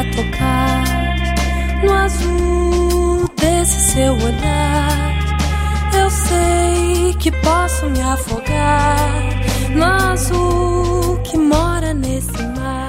pra tocar no azul desse seu olhar. Eu sei que posso me afogar no azul que mora nesse mar.